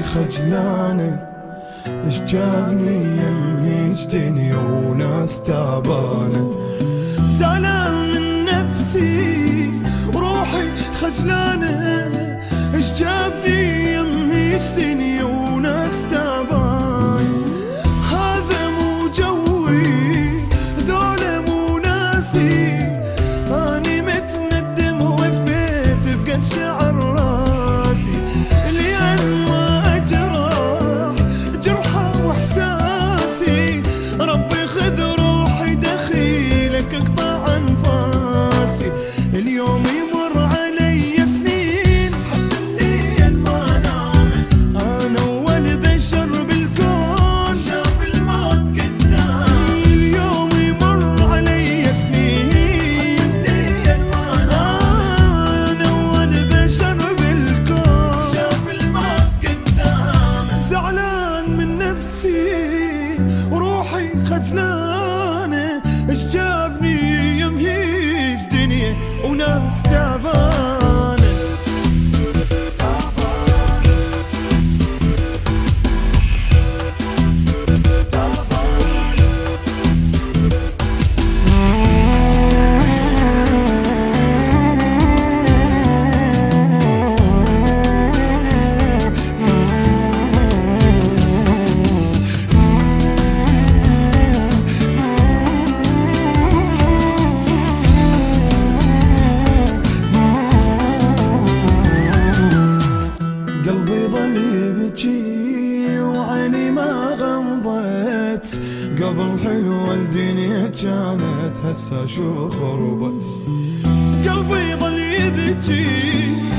خجلانة، اش جابني يمهي دنيا وناس تعبانة. زعلان من نفسي وروحي خجلانة، اش جابني يمهي دنيا وناس تعبانة. هذا مو جوي، ذولا مو ناسي، اني متندم ووفيت بقد شعر راسي. لأن ما أجرح جرحه واحساسي، ربي خذ روحي دخيلك اقطع انفاسي. اليوم يمر علي سنين حتى الليل ما نامت، انا اول بشر بالكون شاف الموت قدامي. اليوم يمر علي سنين حتى الليل ما نامت، انا اول بشر بالكون شاف الموت قدامي. زعلان من نفسي وروحي خجلانة، اش جابني يمهيج دنيا وناس تعبانة. قلبي ظل يبكي وعيني ما غمضت، قبل حلوة الدنيا كانت هسه شو خربت. قلبي ظل يبكي